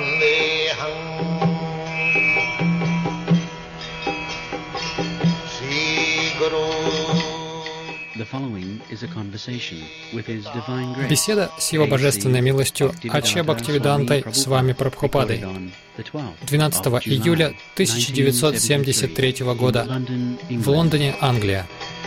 Беседа с Его Божественной милостью Аче Бхактивидантой с вами Прабхупадой 12 июля 1973 года в Лондоне, Англия.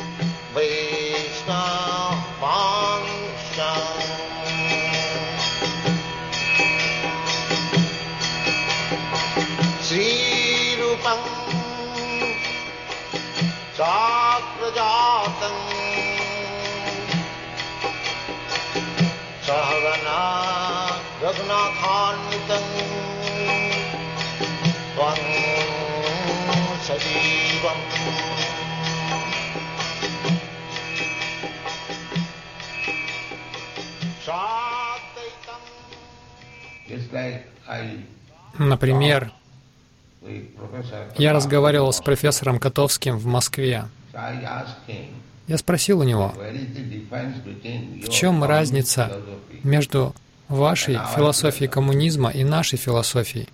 Например, я разговаривал с профессором Котовским в Москве. Я спросил у него, в чем разница между вашей философией коммунизма и нашей философией.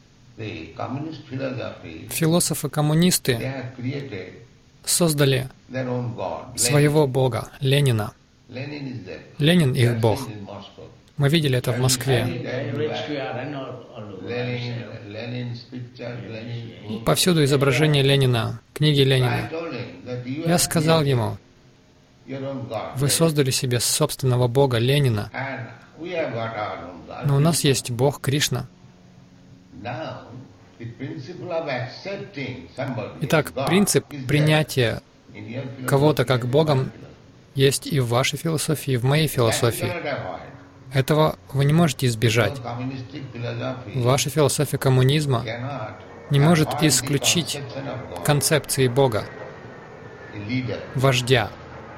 Философы-коммунисты создали своего бога, Ленина. Ленин их бог. Мы видели это в Москве. Повсюду изображение Ленина, книги Ленина. Я сказал ему, вы создали себе собственного бога Ленина, но у нас есть бог Кришна. Итак, принцип принятия кого-то как богом есть и в вашей философии, и в моей философии. Этого вы не можете избежать. Ваша философия коммунизма не может исключить концепции Бога, вождя.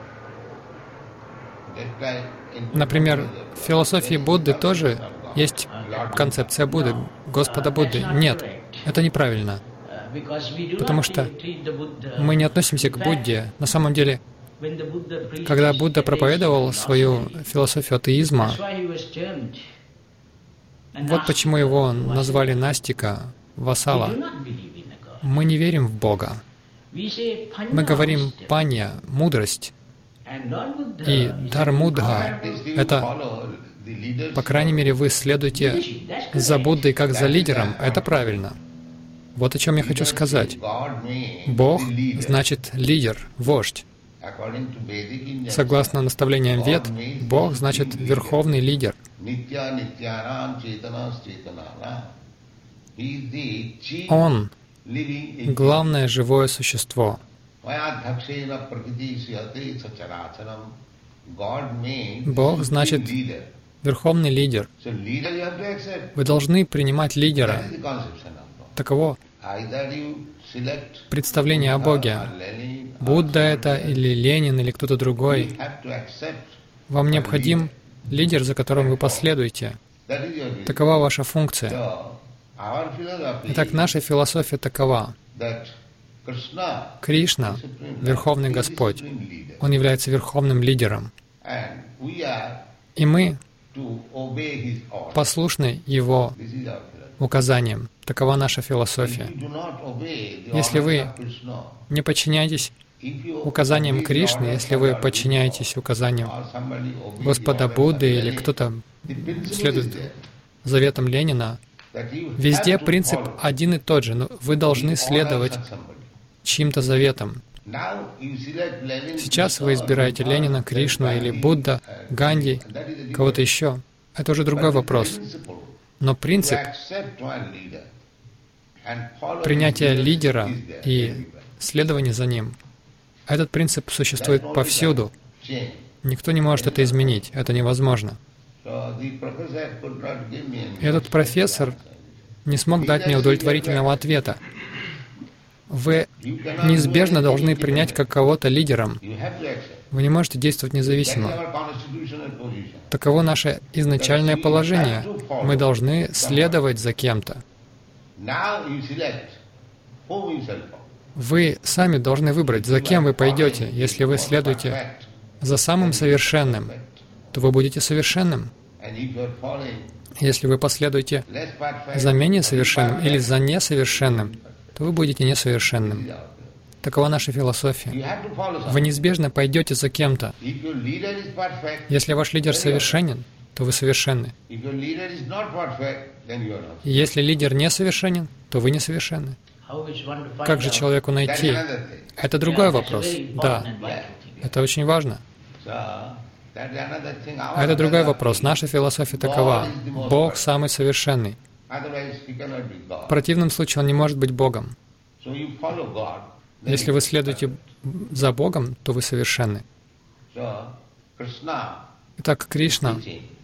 Например, в философии Будды тоже есть концепция Будды, Господа Будды. Нет, это неправильно. Потому что мы не относимся к Будде. На самом деле, когда Будда проповедовал свою философию атеизма, вот почему его назвали Настика, Васала. Мы не верим в Бога. Мы говорим панья, мудрость. И Дхармудха — это, по крайней мере, вы следуете за Буддой как за лидером. Это правильно. Вот о чем я хочу сказать. Бог значит лидер, вождь. Согласно наставлениям Вед, Бог значит верховный лидер. Он — главное живое существо. Бог значит верховный лидер. Вы должны принимать лидера. Таково представление о Боге. Будда это, или Ленин, или кто-то другой. Вам необходим лидер, за которым вы последуете. Такова ваша функция. Итак, наша философия такова. Кришна — Верховный Господь. Он является верховным лидером. И мы послушны Его указаниям. Такова наша философия. Если вы не подчиняетесь указаниям Кришны, если вы подчиняетесь указаниям Господа Будды или кто-то следует заветам Ленина, везде принцип один и тот же, но вы должны следовать чьим-то заветам. Сейчас вы избираете Ленина, Кришну или Будда, Ганди, кого-то еще. Это уже другой вопрос. Но принцип принятия лидера и следования за ним, этот принцип существует повсюду. Никто не может это изменить, это невозможно. И этот профессор не смог дать мне удовлетворительного ответа. Вы неизбежно должны принять как кого-то лидером. Вы не можете действовать независимо. Таково наше изначальное положение. Мы должны следовать за кем-то. Вы сами должны выбрать, за кем вы пойдете. Если вы следуете за самым совершенным, то вы будете совершенным. Если вы последуете за менее совершенным или за несовершенным, то вы будете несовершенным. Такова наша философия. Вы неизбежно пойдете за кем-то. Если ваш лидер совершенен, то вы совершенны. Если лидер несовершенен, то вы несовершенны. Как же человеку найти? Это другой вопрос. Да, это очень важно. Это другой вопрос. Наша философия такова. Бог самый совершенный. В противном случае Он не может быть Богом. Если вы следуете за Богом, то вы совершенны. Итак, Кришна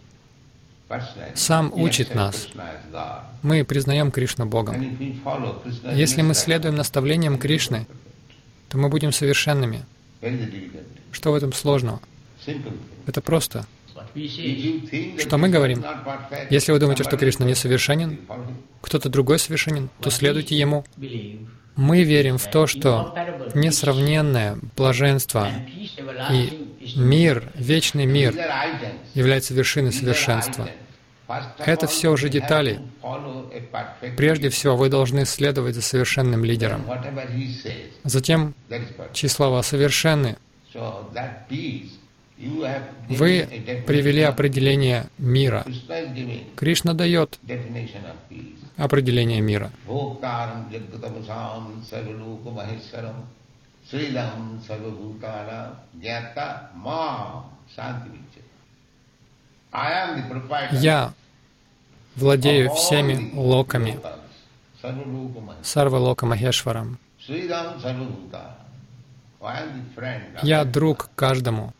сам учит нас. Мы признаем Кришну Богом. Если мы следуем наставлениям Кришны, то мы будем совершенными. Что в этом сложного? Это просто. Что мы говорим? Если вы думаете, что Кришна несовершенен, кто-то другой совершенен, то следуйте Ему. Мы верим в то, что несравненное блаженство и мир, вечный мир, является вершиной совершенства. Это все уже детали. Прежде всего, вы должны следовать за совершенным лидером. Затем, чьи слова совершенны, вы привели определение мира. Кришна дает определение мира. Я владею всеми локами, Сарва Лока Махешварам. Я друг каждому.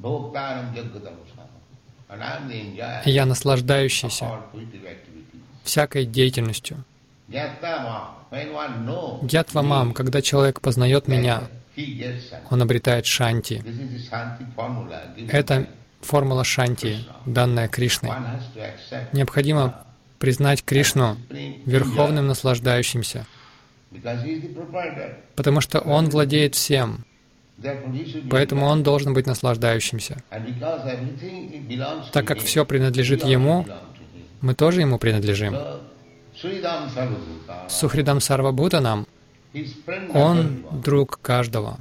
Я наслаждающийся всякой деятельностью. Гьятвамам, когда человек познает меня, он обретает шанти. Это формула шанти, данная Кришной. Необходимо признать Кришну верховным наслаждающимся, потому что Он владеет всем. Поэтому Он должен быть наслаждающимся. Так как все принадлежит Ему, мы тоже Ему принадлежим. Сухридам Сарвабхутанам, Он друг каждого.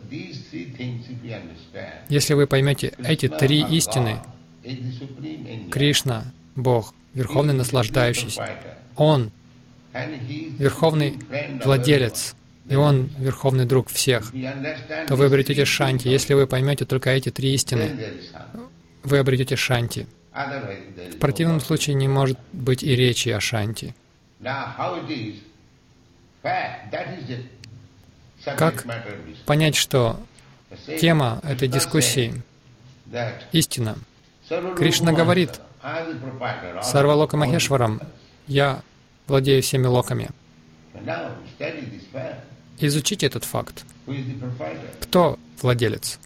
Если вы поймете эти три истины, Кришна, Бог, Верховный наслаждающийся, Он Верховный владелец, и Он Верховный друг всех, то вы обретете шанти. Если вы поймете только эти три истины, вы обретете шанти. В противном случае не может быть и речи о шанти. Как понять, что тема этой дискуссии — истина? Кришна говорит: «Сарвалока Махешварам, я владею всеми локами». Изучите этот факт. Кто владелец?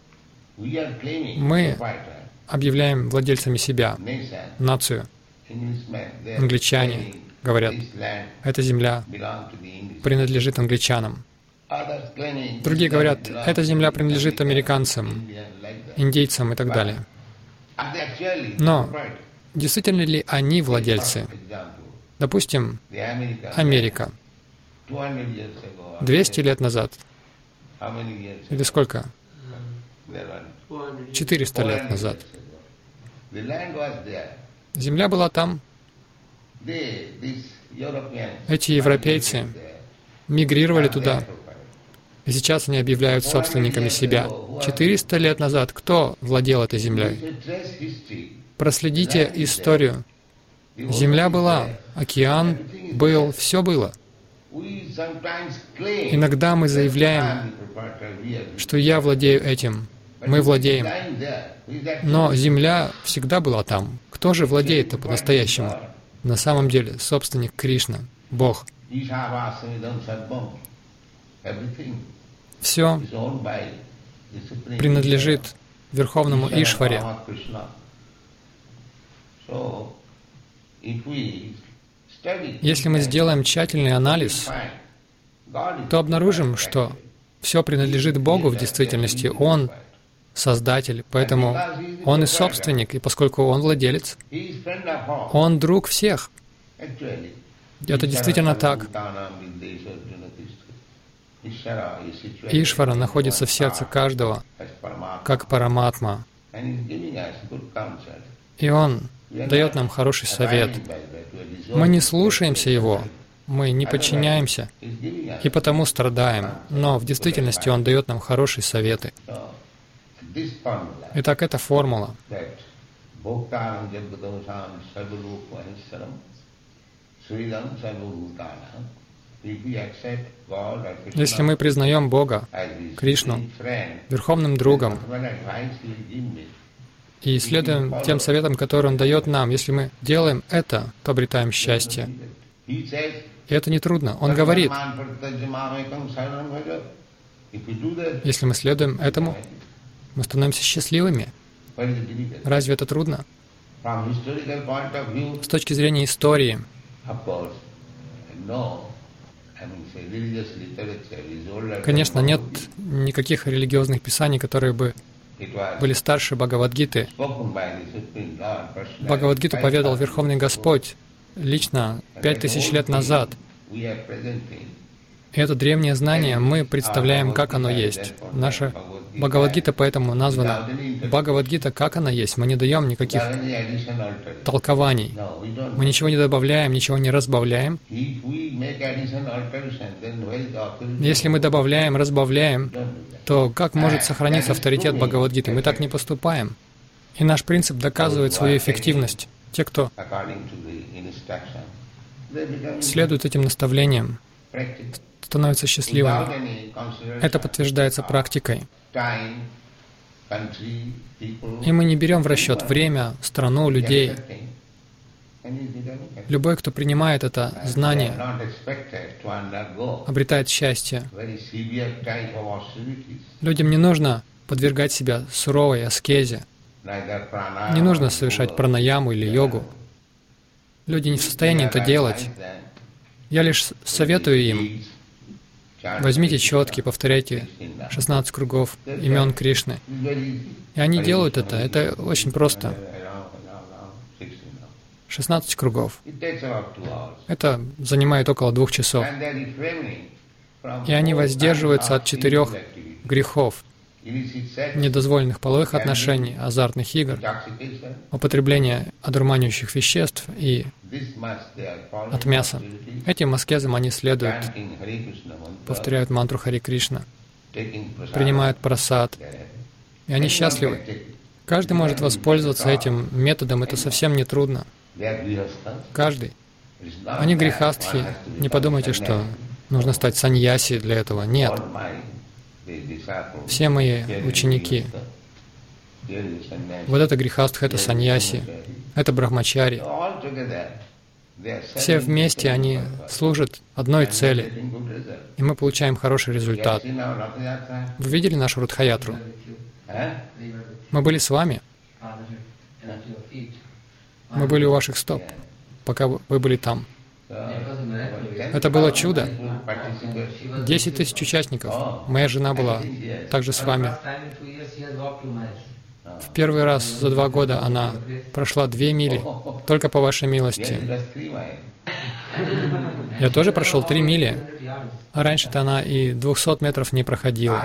Мы объявляем владельцами себя, нацию. Англичане говорят: эта земля принадлежит англичанам. Другие говорят: эта земля принадлежит американцам, индейцам и так далее. Но действительно ли они владельцы? Допустим, Америка. 200 лет назад. Или сколько? 400 лет назад. Земля была там. Эти европейцы мигрировали туда. И сейчас они объявляют собственниками себя. 400 лет назад кто владел этой землей? Проследите историю. Земля была, океан был, все было. Иногда мы заявляем, что я владею этим, мы владеем. Но земля всегда была там. Кто же владеет-то по-настоящему? На самом деле, собственник Кришна, Бог. Все принадлежит Верховному Ишваре. Если мы сделаем тщательный анализ, то обнаружим, что все принадлежит Богу в действительности. Он Создатель, поэтому Он и собственник, и поскольку Он владелец, Он друг всех. Это действительно так. Ишвара находится в сердце каждого, как Параматма. И Он дает нам хороший совет. Мы не слушаемся Его, мы не подчиняемся, и потому страдаем. Но в действительности Он дает нам хорошие советы. Итак, это формула. Если мы признаем Бога, Кришну, Верховным Другом, и следуем тем советам, которые Он дает нам, если мы делаем это, то обретаем счастье. И это нетрудно. Он говорит, если мы следуем этому, мы становимся счастливыми. Разве это трудно? С точки зрения истории, конечно, нет никаких религиозных писаний, которые бы были старше Бхагавад-гиты. Бхагавад-гиту поведал Верховный Господь лично 5000 лет назад. И это древнее знание мы представляем, как оно есть. Наша Бхагавад-гита поэтому названа Бхагавад-гита, как она есть. Мы не даем никаких толкований. Мы ничего не добавляем, ничего не разбавляем. Если мы добавляем, разбавляем, то как может сохраниться авторитет Бхагавад-гиты? Мы так не поступаем. И наш принцип доказывает свою эффективность. Те, кто следует этим наставлениям, становятся счастливыми. Это подтверждается практикой. И мы не берем в расчет время, страну, людей. Любой, кто принимает это знание, обретает счастье. Людям не нужно подвергать себя суровой аскезе. Не нужно совершать пранаяму или йогу. Люди не в состоянии это делать. Я лишь советую им: возьмите четки, повторяйте 16 кругов имен Кришны. И они делают это. Это очень просто. 16 кругов. Это занимает около 2 часов. И они воздерживаются от 4 грехов: недозволенных половых отношений, азартных игр, употребления одурманивающих веществ и от мяса. Этим аскезам они следуют, повторяют мантру Хари Кришна, принимают прасад, и они счастливы. Каждый может воспользоваться этим методом, это совсем не трудно. Каждый. Они грехастхи. Не подумайте, что нужно стать саньяси для этого. Нет. Все мои ученики. Вот это грехастха, это саньяси, это брахмачари. Все вместе они служат одной цели, и мы получаем хороший результат. Вы видели нашу Радха-ятру? Мы были с вами. Мы были у ваших стоп, пока вы были там. Это было чудо. 10 000 участников. Моя жена была также с вами. В первый раз за 2 года она прошла 2 мили, только по вашей милости. Я тоже прошел 3 мили, а раньше-то она и 200 метров не проходила.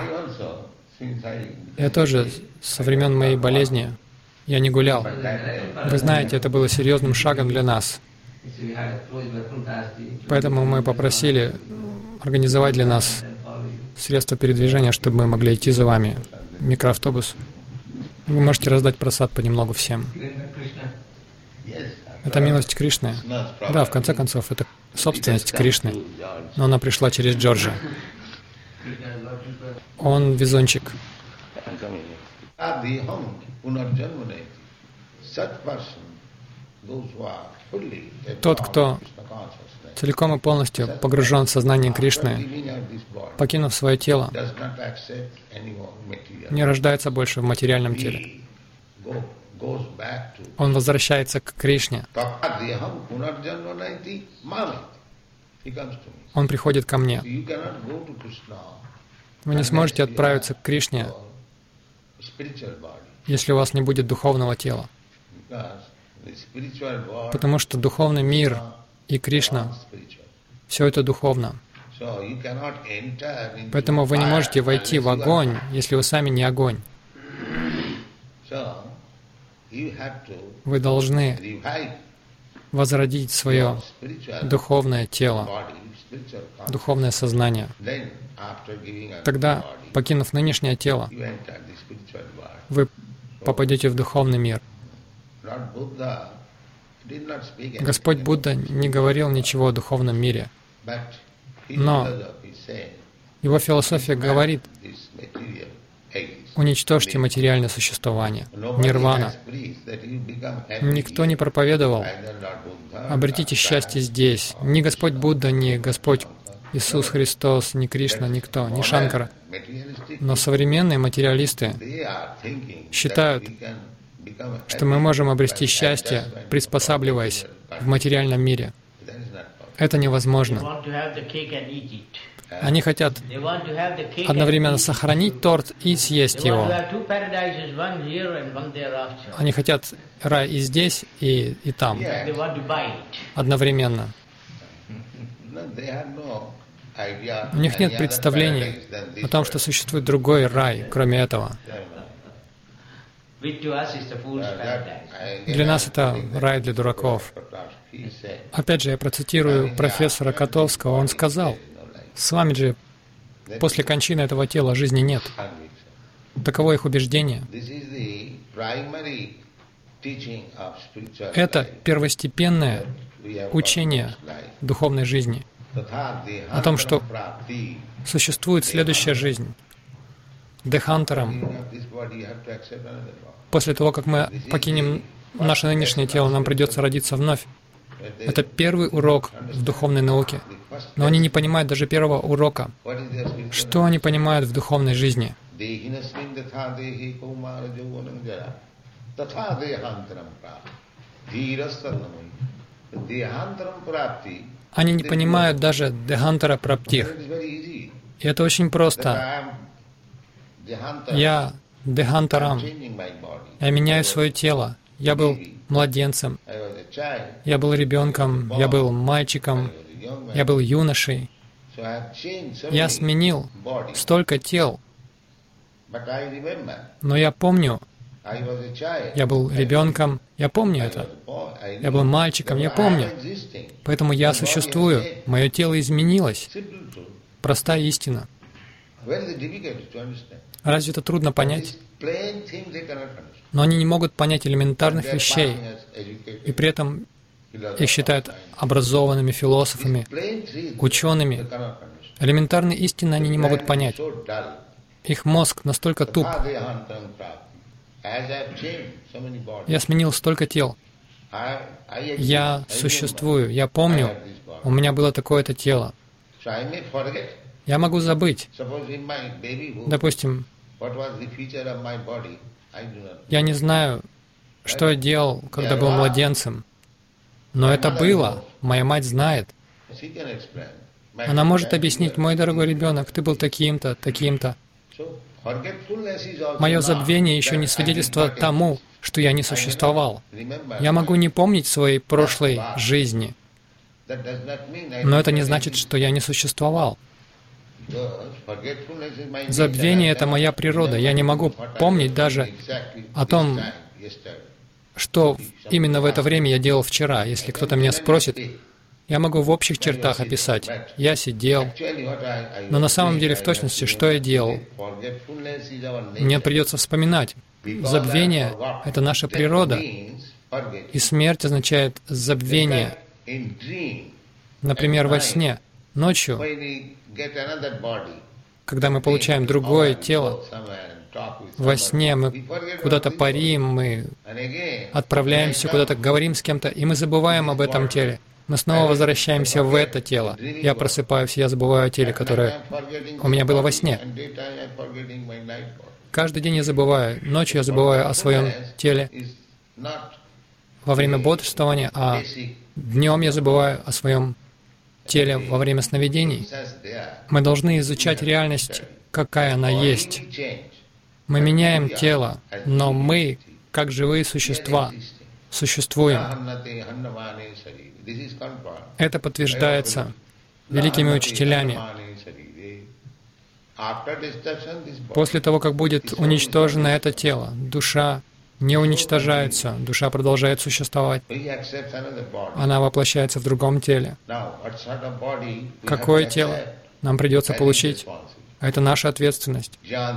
Я тоже со времен моей болезни я не гулял. Вы знаете, это было серьезным шагом для нас. Поэтому мы попросили организовать для нас средства передвижения, чтобы мы могли идти за вами. Микроавтобус. Вы можете раздать прасад понемногу всем. Это милость Кришны. Да, в конце концов, это собственность Кришны. Но она пришла через Джорджа. Он везунчик. Тот, кто целиком и полностью погружен в сознание Кришны, покинув свое тело, не рождается больше в материальном теле. Он возвращается к Кришне. Он приходит ко мне. Вы не сможете отправиться к Кришне если у вас не будет духовного тела. Потому что духовный мир и Кришна — все это духовно. Поэтому вы не можете войти в огонь, если вы сами не огонь. Вы должны возродить свое духовное тело, духовное сознание. Тогда, покинув нынешнее тело, вы попадете в духовный мир. Господь Будда не говорил ничего о духовном мире, но его философия говорит: уничтожьте материальное существование, нирвана. Никто не проповедовал: обретите счастье здесь. Ни Господь Будда, ни Господь Иисус Христос, ни Кришна, никто, ни Шанкара. Но современные материалисты считают, что мы можем обрести счастье, приспосабливаясь в материальном мире. Это невозможно. Они хотят одновременно сохранить торт и съесть его. Они хотят рай и здесь, и там. Одновременно. У них нет представлений о том, что существует другой рай, кроме этого. Для нас это рай для дураков. Опять же, я процитирую профессора Котовского. Он сказал: «Свамиджи, после кончины этого тела жизни нет». Таково их убеждение. Это первостепенное учение духовной жизни о том, что существует следующая жизнь. Дехантарам. После того, как мы покинем наше нынешнее тело, нам придется родиться вновь. Это первый урок в духовной науке. Но они не понимают даже первого урока. Что они понимают в духовной жизни? Они не понимают даже Дехантара Праптих. И это очень просто. Я Дехантарам. Я меняю свое тело. Я был младенцем. Я был ребенком. Я был мальчиком. Я был юношей. Я сменил столько тел. Но я помню, я был ребенком, я помню это. Я был мальчиком, я помню. Поэтому я существую. Мое тело изменилось. Простая истина. Разве это трудно понять? Но они не могут понять элементарных вещей. И при этом их считают образованными философами, учеными. Элементарные истины они не могут понять. Их мозг настолько туп. Я сменил столько тел. Я существую, я помню, у меня было такое-то тело. Я могу забыть. Допустим, я не знаю, что я делал, когда был младенцем. Но это было. Моя мать знает. Она может объяснить: мой дорогой ребенок, ты был таким-то, таким-то. Мое забвение еще не свидетельство тому, что я не существовал. Я могу не помнить своей прошлой жизни, но это не значит, что я не существовал. Забвение — это моя природа. Я не могу помнить даже о том, что именно в это время я делал вчера. Если кто-то меня спросит, я могу в общих чертах описать. Я сидел, но на самом деле в точности, что я делал. Мне придется вспоминать. Забвение — это наша природа, и смерть означает забвение. Например, во сне, ночью, когда мы получаем другое тело, во сне мы куда-то парим, мы отправляемся куда-то, говорим с кем-то, и мы забываем об этом теле. Мы снова возвращаемся в это тело. Я просыпаюсь, я забываю о теле, которое у меня было во сне. Каждый день я забываю. Ночью я забываю о своем теле во время бодрствования, а днем я забываю о своем теле во время сновидений. Мы должны изучать реальность, какая она есть. Мы меняем тело, но мы, как живые существа, существуем. Это подтверждается великими учителями. После того, как будет уничтожено это тело, душа не уничтожается, душа продолжает существовать. Она воплощается в другом теле. Какое тело нам придется получить? Это наша ответственность.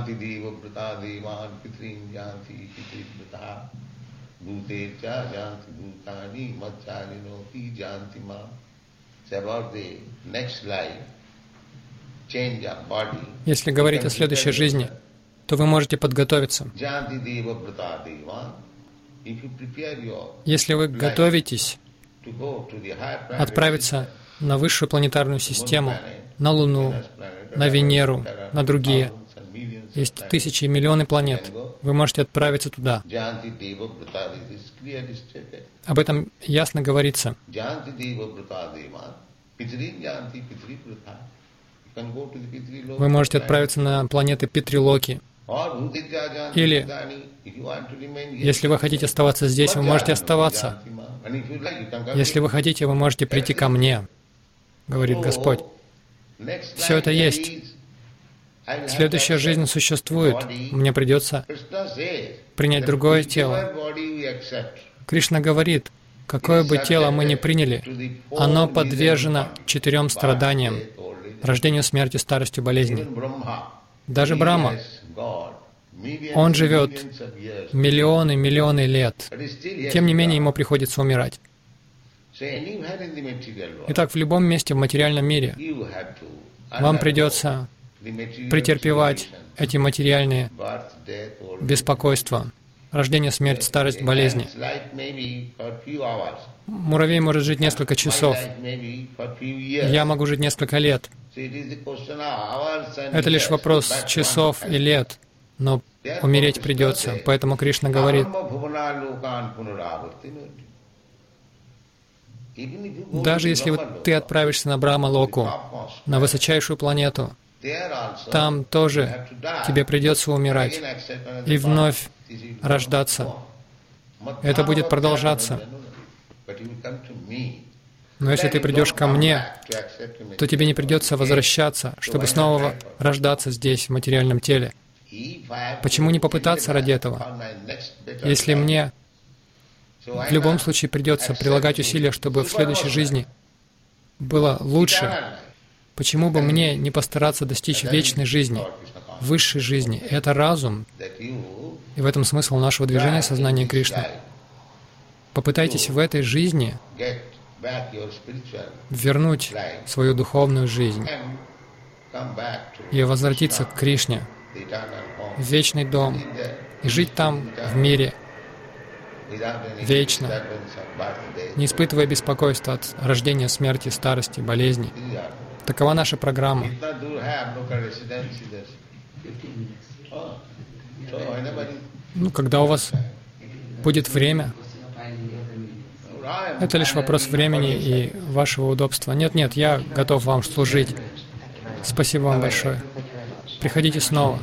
Если говорить о следующей жизни, то вы можете подготовиться. Если вы готовитесь отправиться на высшую планетарную систему, на Луну, на Венеру, на другие, есть тысячи и миллионы планет, вы можете отправиться туда. Об этом ясно говорится. Вы можете отправиться на планеты Питрилоки. Или, если вы хотите оставаться здесь, вы можете оставаться. Если вы хотите, вы можете прийти ко мне, говорит Господь. Все это есть. Следующая жизнь существует. Мне придется принять другое тело. Кришна говорит, какое бы тело мы ни приняли, оно подвержено 4 страданиям: рождению, смерти, старости, болезни. Даже Брахма, он живет миллионы лет. Тем не менее, ему приходится умирать. Итак, в любом месте в материальном мире вам придется претерпевать эти материальные беспокойства: рождение, смерть, старость, болезни. Муравей может жить несколько часов. Я могу жить несколько лет. Это лишь вопрос часов и лет, но умереть придется. Поэтому Кришна говорит, даже если ты отправишься на Брахма-локу, на высочайшую планету, там тоже тебе придется умирать и вновь рождаться. Это будет продолжаться. Но если ты придешь ко мне, то тебе не придется возвращаться, чтобы снова рождаться здесь, в материальном теле. Почему не попытаться ради этого? Если мне в любом случае придется прилагать усилия, чтобы в следующей жизни было лучше, почему бы мне не постараться достичь вечной жизни, высшей жизни? Это разум. И в этом смысл нашего движения сознания Кришны. Попытайтесь в этой жизни вернуть свою духовную жизнь и возвратиться к Кришне, в вечный дом, и жить там, в мире, вечно, не испытывая беспокойства от рождения, смерти, старости, болезней. Такова наша программа. Когда у вас будет время, это лишь вопрос времени и вашего удобства. Нет, я готов вам служить. Спасибо вам большое. Приходите снова.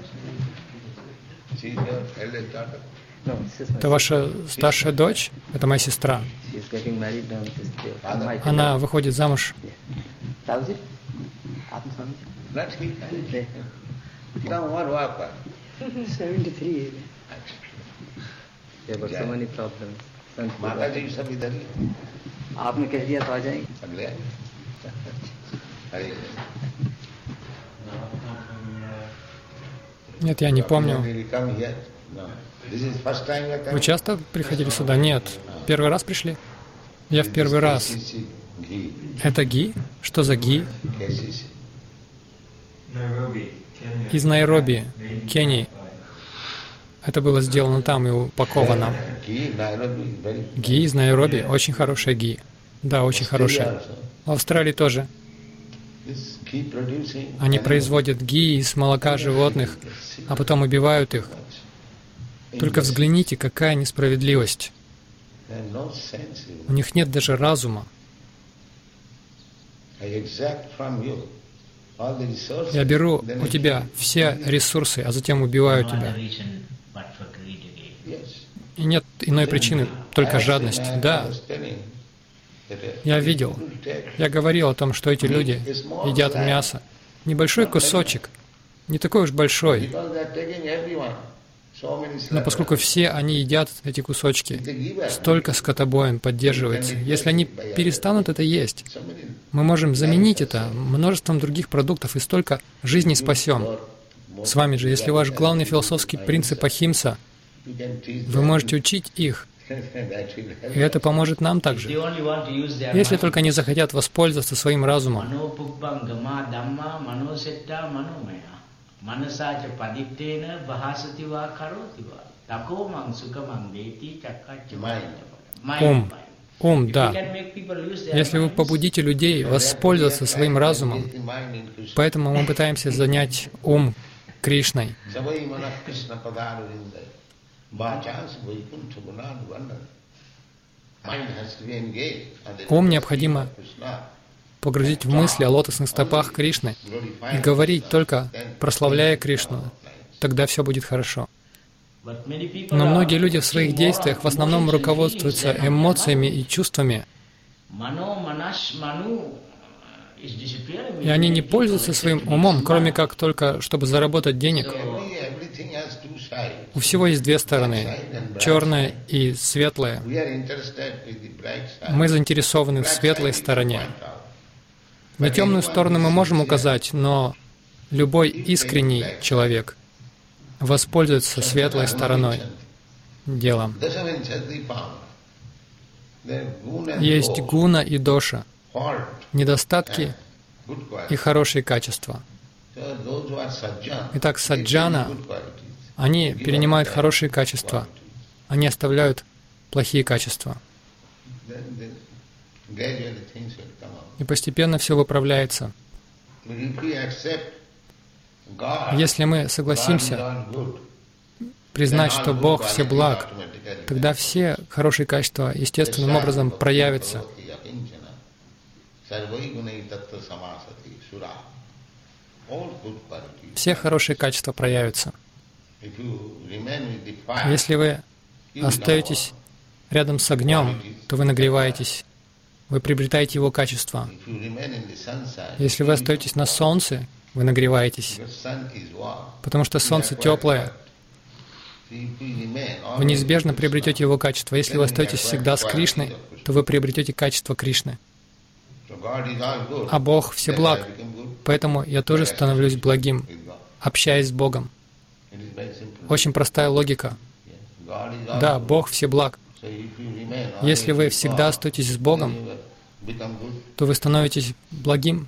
Это ваша старшая дочь? Это моя сестра. Она выходит замуж. आपने कह दिया तो आ जाएंगे। Нет, я не помню. Вы часто приходили сюда? Нет. Первый раз пришли? Я в первый раз. Это ги? Что за ги? Из Найроби, Кении. Это было сделано там и упаковано. Ги из Найроби. Очень хорошая ги. Да, очень хорошая. В Австралии тоже. Они производят ги из молока животных, а потом убивают их. Только взгляните, какая несправедливость. У них нет даже разума. Я беру у тебя все ресурсы, а затем убиваю тебя. И нет иной причины, только жадность. Да, я видел. Я говорил о том, что эти люди едят мясо. Небольшой кусочек, не такой уж большой. Но поскольку все они едят эти кусочки, столько скотобоин поддерживается. Если они перестанут это есть, мы можем заменить это множеством других продуктов и столько жизней спасем. С вами же, если ваш главный философский принцип ахимса, вы можете учить их, и это поможет нам также. Если только они захотят воспользоваться своим разумом. Ум, да. Если вы побудите людей воспользоваться своим разумом, поэтому мы пытаемся занять ум Кришной. Ум необходимо погрузить в мысли о лотосных стопах Кришны и говорить только, прославляя Кришну. Тогда все будет хорошо. Но многие люди в своих действиях в основном руководствуются эмоциями и чувствами, и они не пользуются своим умом, кроме как только, чтобы заработать денег. У всего есть две стороны, черная и светлая. Мы заинтересованы в светлой стороне. На темную сторону мы можем указать, но любой искренний человек воспользуется светлой стороной дела. Есть гуна и доша, недостатки и хорошие качества. Итак, саджана, они перенимают хорошие качества, они оставляют плохие качества. И постепенно все выправляется. Если мы согласимся признать, что Бог всеблаг, тогда все хорошие качества естественным образом проявятся. Все хорошие качества проявятся. Если вы остаетесь рядом с огнем, то вы нагреваетесь, вы приобретаете его качество. Если вы остаетесь на солнце, вы нагреваетесь, потому что солнце теплое. Вы неизбежно приобретете его качество. Если вы остаетесь всегда с Кришной, то вы приобретете качество Кришны. А Бог всеблаг, поэтому я тоже становлюсь благим, общаясь с Богом. Очень простая логика. Да, Бог всеблаг. Если вы всегда остаетесь с Богом, то вы становитесь благим.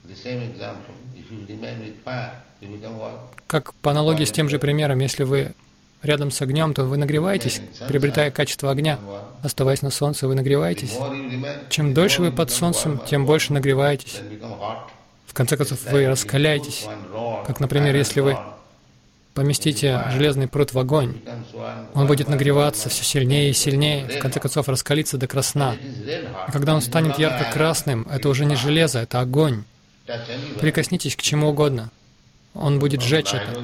Как по аналогии с тем же примером, если вы рядом с огнем, то вы нагреваетесь, приобретая качество огня. Оставаясь на солнце, вы нагреваетесь. Чем дольше вы под солнцем, тем больше нагреваетесь. В конце концов, вы раскаляетесь. Как, например, если вы поместите железный пруд в огонь, он будет нагреваться все сильнее и сильнее, в конце концов раскалиться до красна. И когда он станет ярко-красным, это уже не железо, это огонь. Прикоснитесь к чему угодно, он будет сжечь это.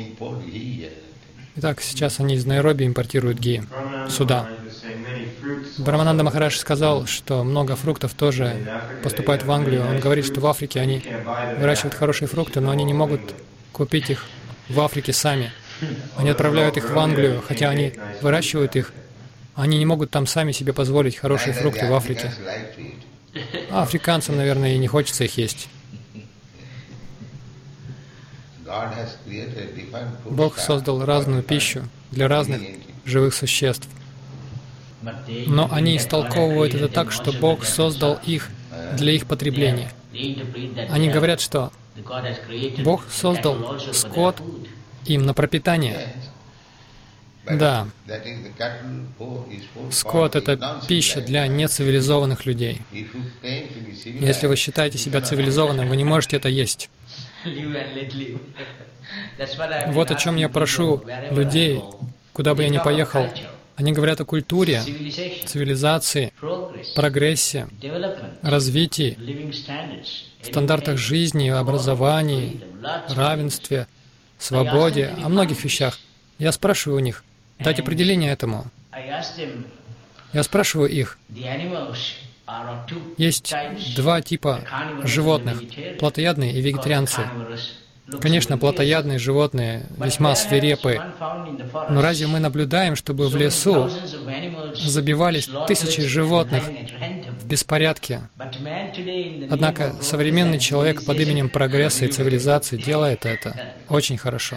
Итак, сейчас они из Найроби импортируют ги сюда. Брамананда Махарадж сказал, что много фруктов тоже поступает в Англию. Он говорит, что в Африке они выращивают хорошие фрукты, но они не могут купить их в Африке сами. Они отправляют их в Англию, хотя они выращивают их. Они не могут там сами себе позволить хорошие фрукты в Африке. А африканцам, наверное, и не хочется их есть. Бог создал разную пищу для разных живых существ. Но они истолковывают это так, что Бог создал их для их потребления. Они говорят, что Бог создал скот им на пропитание. Да, скот — это пища для нецивилизованных людей. Если вы считаете себя цивилизованным, вы не можете это есть. Вот о чем я прошу людей, куда бы я ни поехал, Они говорят о культуре, цивилизации, прогрессе, развитии, стандартах жизни, образовании, равенстве, свободе, о многих вещах. Я спрашиваю у них, дать определение этому. Я спрашиваю их, есть два типа животных, плотоядные и вегетарианцы. Конечно, плотоядные животные весьма свирепые, но разве мы наблюдаем, чтобы в лесу забивались тысячи животных в беспорядке? Однако современный человек под именем прогресса и цивилизации делает это очень хорошо.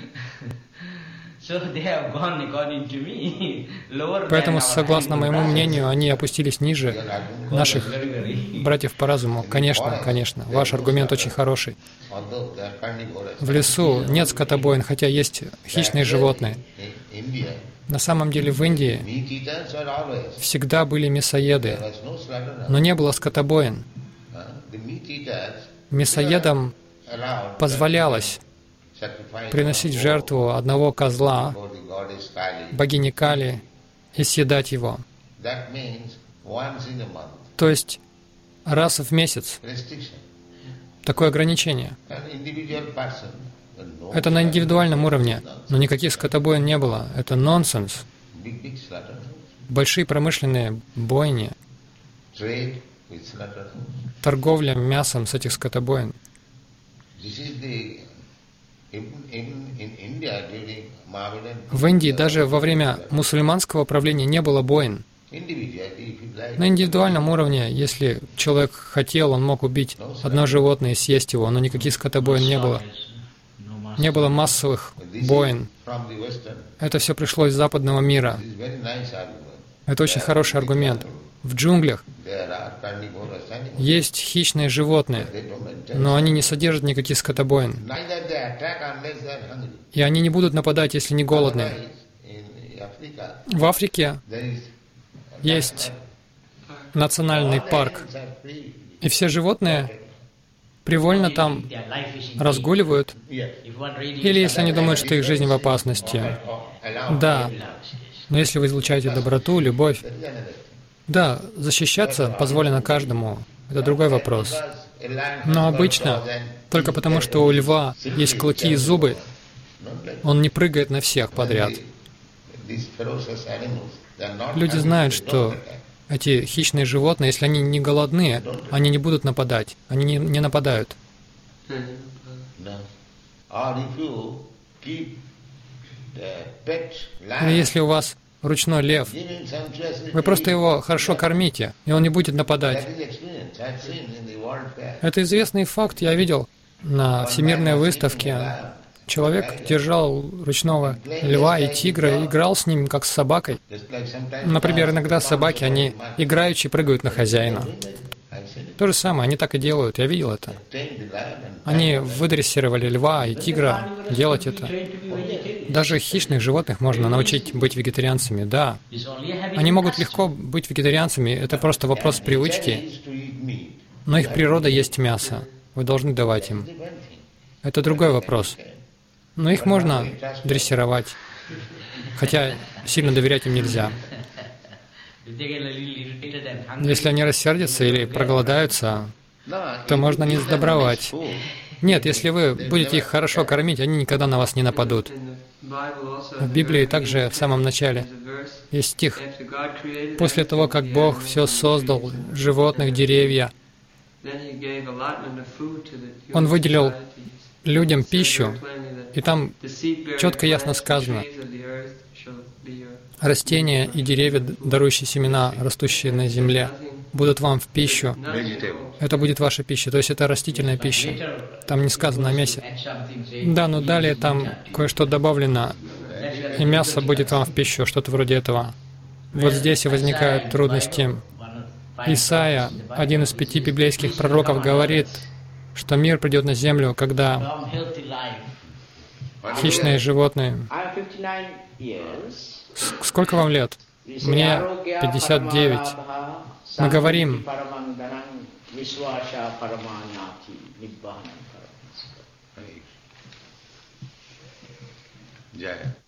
Поэтому, согласно моему мнению, они опустились ниже наших братьев по разуму. Конечно, конечно, ваш аргумент очень хороший. В лесу нет скотобоин, хотя есть хищные животные. На самом деле в Индии всегда были мясоеды, но не было скотобоин. Мясоедам позволялось приносить в жертву одного козла богине Кали и съедать его. То есть раз в месяц. Такое ограничение. Это на индивидуальном уровне, но никаких скотобоин не было. Это нонсенс. Большие промышленные бойни, торговля мясом с этих скотобоин. В Индии даже во время мусульманского правления не было бойн. На индивидуальном уровне, если человек хотел, он мог убить одно животное и съесть его, но никаких скотобоин не было. Не было массовых бойн. Это все пришло из западного мира. Это очень хороший аргумент. В джунглях есть хищные животные, но они не содержат никаких скотобоин. И они не будут нападать, если не голодные. В Африке есть национальный парк, и все животные привольно там разгуливают, или если они думают, что их жизнь в опасности. Да, но если вы излучаете доброту, любовь, да, защищаться позволено каждому, это другой вопрос. Но обычно, только потому что у льва есть клыки и зубы, он не прыгает на всех подряд. Люди знают, что эти хищные животные, если они не голодные, они не будут нападать. Они не нападают. Или если у вас ручной лев, вы просто его хорошо кормите, и он не будет нападать. Это известный факт, я видел на Всемирной выставке. Человек держал ручного льва и тигра и играл с ним, как с собакой. Например, иногда собаки, они играючи прыгают на хозяина. То же самое, они так и делают, я видел это. Они выдрессировали льва и тигра делать это. Даже хищных животных можно научить быть вегетарианцами, да. Они могут легко быть вегетарианцами, это просто вопрос привычки. Но их природа есть мясо, вы должны давать им. Это другой вопрос. Но их можно дрессировать, хотя сильно доверять им нельзя. Если они рассердятся или проголодаются, то можно не сдобровать. Нет, если вы будете их хорошо кормить, они никогда на вас не нападут. В Библии также в самом начале есть стих. После того, как Бог все создал, животных, деревья, Он выделил людям пищу, и там четко и ясно сказано, растения и деревья, дарующие семена, растущие на земле, будут вам в пищу. Это будет ваша пища, то есть это растительная пища. Там не сказано о мясе. Да, но далее там кое-что добавлено, и мясо будет вам в пищу, что-то вроде этого. Вот здесь и возникают трудности. Исайя, один из 5 библейских пророков, говорит, что мир придет на землю, когда хищные животные... Сколько вам лет? Мне 59. Мы говорим, Jai.